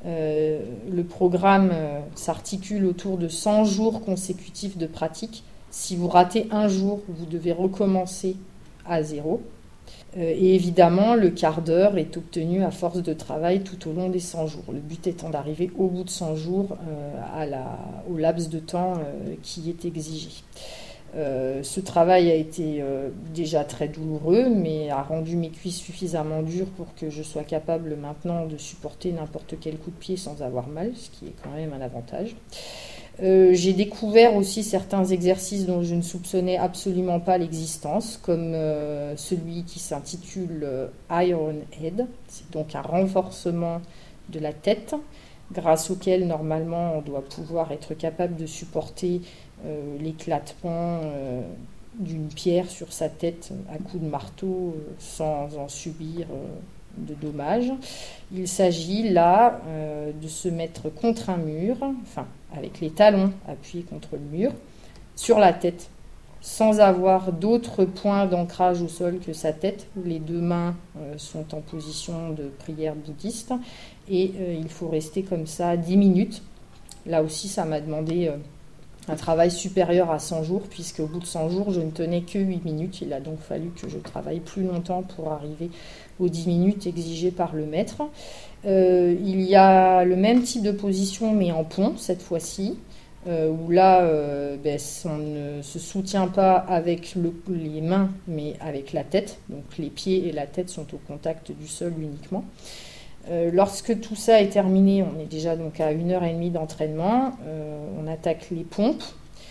Le programme s'articule autour de 100 jours consécutifs de pratique. Si vous ratez un jour, vous devez recommencer à zéro. Et évidemment, le quart d'heure est obtenu à force de travail tout au long des 100 jours. Le but étant d'arriver au bout de 100 jours au laps de temps qui est exigé. Ce travail a été déjà très douloureux, mais a rendu mes cuisses suffisamment dures pour que je sois capable maintenant de supporter n'importe quel coup de pied sans avoir mal, ce qui est quand même un avantage. J'ai découvert aussi certains exercices dont je ne soupçonnais absolument pas l'existence, comme celui qui s'intitule Iron Head. C'est donc un renforcement de la tête, grâce auquel normalement on doit pouvoir être capable de supporter l'éclatement d'une pierre sur sa tête à coups de marteau sans en subir de dommages. Il s'agit là de se mettre contre un mur, enfin avec les talons appuyés contre le mur, sur la tête, sans avoir d'autres points d'ancrage au sol que sa tête. Les deux mains sont en position de prière bouddhiste et il faut rester comme ça 10 minutes. Là aussi, ça m'a demandé un travail supérieur à 100 jours, puisque au bout de 100 jours, je ne tenais que 8 minutes. Il a donc fallu que je travaille plus longtemps pour arriver aux 10 minutes exigées par le maître. Il y a le même type de position, mais en pont, cette fois-ci, où là, on ne se soutient pas avec les mains, mais avec la tête. Donc les pieds et la tête sont au contact du sol uniquement. Lorsque tout ça est terminé, on est déjà donc à 1h30 d'entraînement, on attaque les pompes.